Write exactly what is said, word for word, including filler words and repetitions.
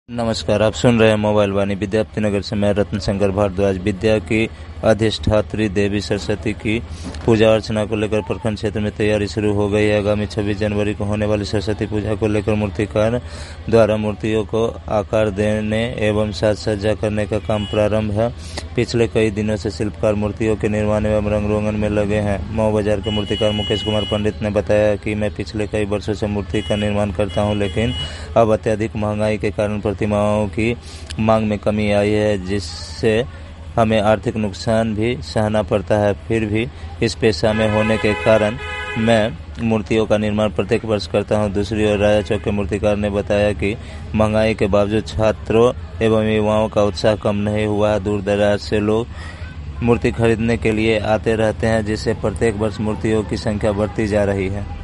नमस्कार, आप सुन रहे हैं मोबाइल वाणी विद्यापति नगर से। मैं रत्न शंकर भारद्वाज। विद्या की अधिष्ठात्री देवी सरस्वती की पूजा अर्चना को लेकर प्रखंड क्षेत्र में तैयारी शुरू हो गई है। आगामी छब्बीस जनवरी को होने वाली सरस्वती पूजा को लेकर मूर्तिकार द्वारा मूर्तियों को आकार देने एवं साज सज्जा करने का काम प्रारंभ है। पिछले कई दिनों से शिल्पकार मूर्तियों के निर्माण एवं रंग रोगन में लगे हैं। मऊ बाजार के मूर्तिकार मुकेश कुमार पंडित ने बताया कि मैं पिछले कई वर्षों से मूर्ति का निर्माण करता हूं, लेकिन अब अत्यधिक महंगाई के कारण प्रतिमाओं की मांग में कमी आई है, जिससे हमें आर्थिक नुकसान भी सहना पड़ता है। फिर भी इस पेशा में होने के कारण मैं मूर्तियों का निर्माण प्रत्येक वर्ष करता हूं। दूसरी ओर राजा चौक के मूर्तिकार ने बताया कि महंगाई के बावजूद छात्रों एवं युवाओं का उत्साह कम नहीं हुआ है। दूर दराज से लोग मूर्ति खरीदने के लिए आते रहते हैं, जिससे प्रत्येक वर्ष मूर्तियों की संख्या बढ़ती जा रही है।